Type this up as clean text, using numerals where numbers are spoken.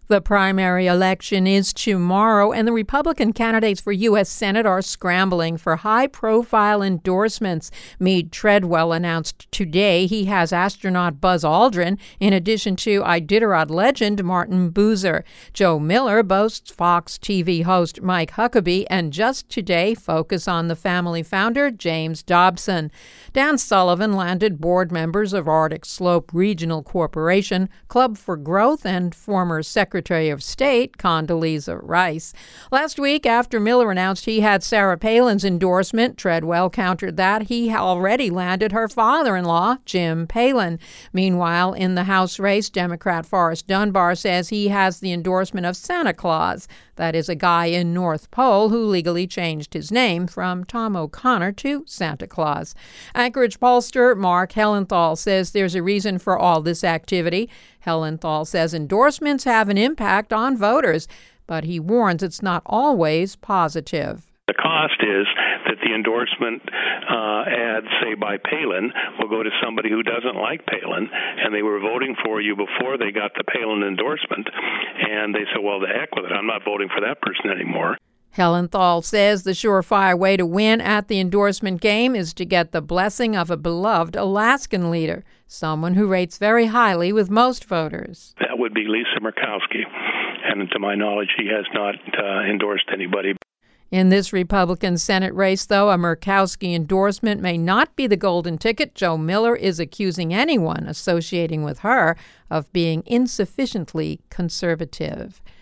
The primary election is tomorrow, and the Republican candidates for U.S. Senate are scrambling for high-profile endorsements. Meade Treadwell announced today he has astronaut Buzz Aldrin, in addition to Iditarod legend Martin Bucer. Joe Miller boasts Fox TV host Mike Huckabee, and just today, focus on the family founder James Dobson. Dan Sullivan landed board members of Arctic Slope Regional Corporation, Club for Growth, and former Secretary of State Condoleezza Rice. Last week, after Miller announced he had Sarah Palin's endorsement, Treadwell countered that he already landed her father-in-law, Jim Palin. Meanwhile, in the House race, Democrat Forrest Dunbar says he has the endorsement of Santa Claus. That is a guy in North Pole who legally changed his name from Tom O'Connor to Santa Claus. Anchorage pollster Mark Hellenthal says there's a reason for all this activity. Hellenthal says endorsements have an impact on voters, but he warns it's not always positive. The cost is that the endorsement ad, say, by Palin, will go to somebody who doesn't like Palin, and they were voting for you before they got the Palin endorsement, and they said, well, the heck with it, I'm not voting for that person anymore. Hellenthal says the surefire way to win at the endorsement game is to get the blessing of a beloved Alaskan leader, someone who rates very highly with most voters. That would be Lisa Murkowski, and to my knowledge, she has not endorsed anybody. In this Republican Senate race, though, a Murkowski endorsement may not be the golden ticket. Joe Miller is accusing anyone associating with her of being insufficiently conservative.